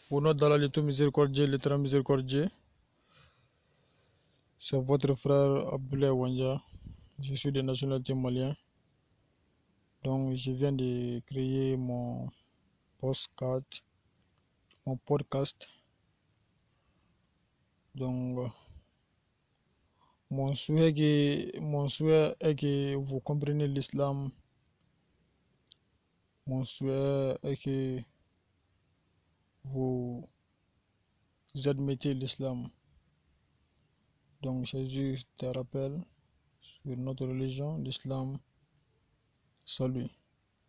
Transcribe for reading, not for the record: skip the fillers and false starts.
Au nom d'Allah, le tout miséricordieux, le très miséricordieux, c'est votre frère Abdoulaye Wanja. Je suis de nationalité malien. Donc, je viens de créer mon postcard, mon podcast. Donc, mon souhait est que vous compreniez l'islam. Mon souhait est que vous admettez l'islam. Donc, c'est juste un rappel sur notre religion, l'islam. Salut.